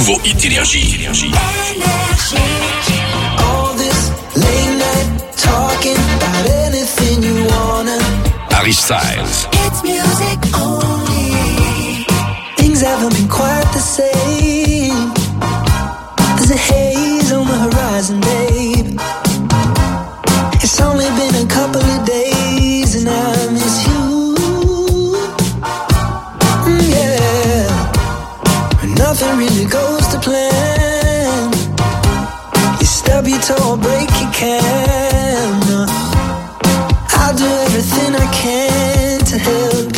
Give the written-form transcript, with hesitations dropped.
nouveau hit Énergie. All this late night talking about anything you wanna. Harry Styles. It's music only. Things haven't been quite the same. There's a haze on the horizon, babe. It's only been a couple of days and I miss you. Yeah. Nothing really goes to plan. You stub your toe or break your can. I'll do everything I can to help